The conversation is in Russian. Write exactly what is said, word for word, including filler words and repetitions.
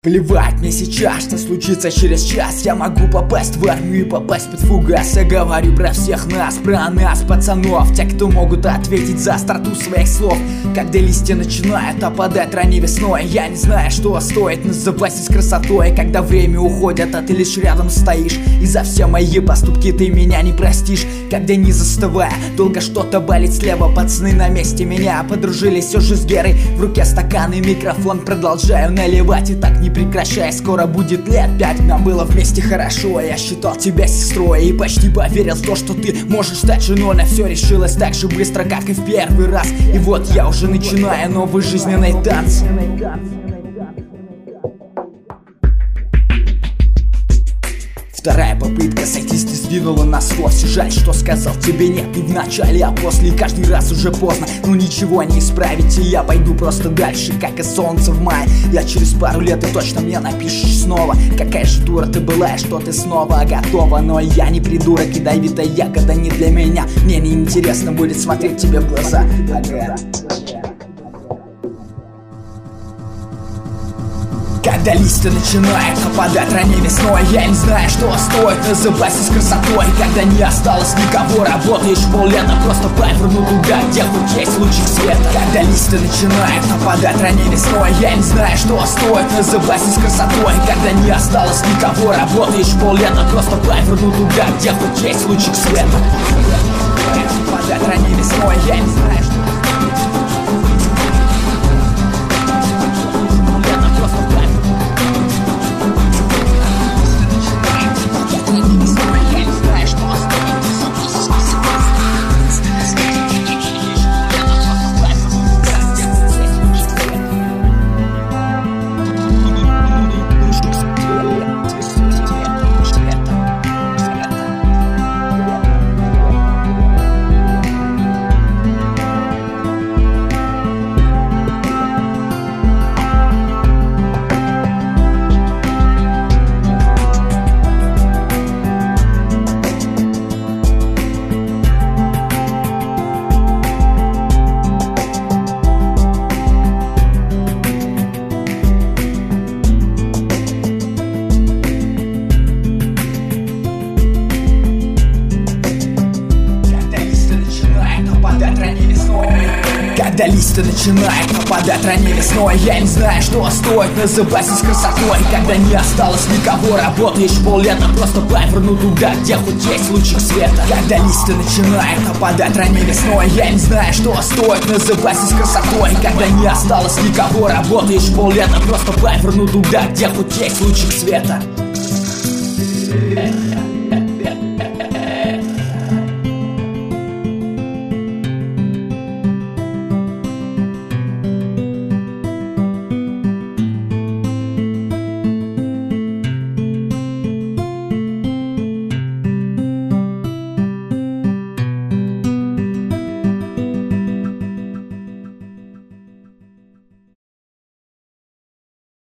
Плевать мне сейчас, что случится через час. Я могу попасть в армию и попасть под фугас. Я говорю про всех нас, про нас, пацанов. Те, кто могут ответить за остроту своих слов. Когда листья начинают опадать ранней весной, я не знаю, что стоит называть с красотой. Когда время уходит, а ты лишь рядом стоишь, и за все мои поступки ты меня не простишь. Когда не застывая, долго что-то болит слева. Пацаны на месте меня подружились уже с Герой. В руке стакан и микрофон, продолжаю наливать. И так не прекращай, скоро будет лет пять. Нам было вместе хорошо, я считал тебя сестрой и почти поверил в то, что ты можешь стать женой. Но все решилось так же быстро, как и в первый раз. И вот я уже начинаю новый жизненный танц. Вторая попытка сойтись не сдвинула нас вовсе. Жаль, что сказал тебе нет не в начале, а после. И каждый раз уже поздно, но ничего не исправить. И я пойду просто дальше, как и солнце в мае. Я через пару лет и точно мне напишешь снова. Какая же дура ты была, и что ты снова готова. Но я не придурок, и ядовитая ягода не для меня. Мне не интересно будет смотреть тебе в глаза. Ага. Когда листья начинают опадать ранней весной, я не знаю, что стоит называться с красотой. Когда не осталось никого, работаешь поллета просто поверну туда, где хоть есть лучик света. Когда листья начинают опадать ранней весной, я не знаю, что стоит называться с красотой. Когда не осталось никого, работаешь поллета просто поверну туда, где хоть есть лучик света. Опадать ранней весной, я не знаю, что Когда листья начинают опадать ранней весной, я не знаю, что стоит называться с красотой. Когда не осталось никого, работаешь поллета просто поверну туда, где хоть есть лучик света. Когда листья начинают опадать ранней весной, я не знаю, что стоит называться с красотой. Когда не осталось никого, работаешь поллета просто поверну туда, где хоть есть лучик света.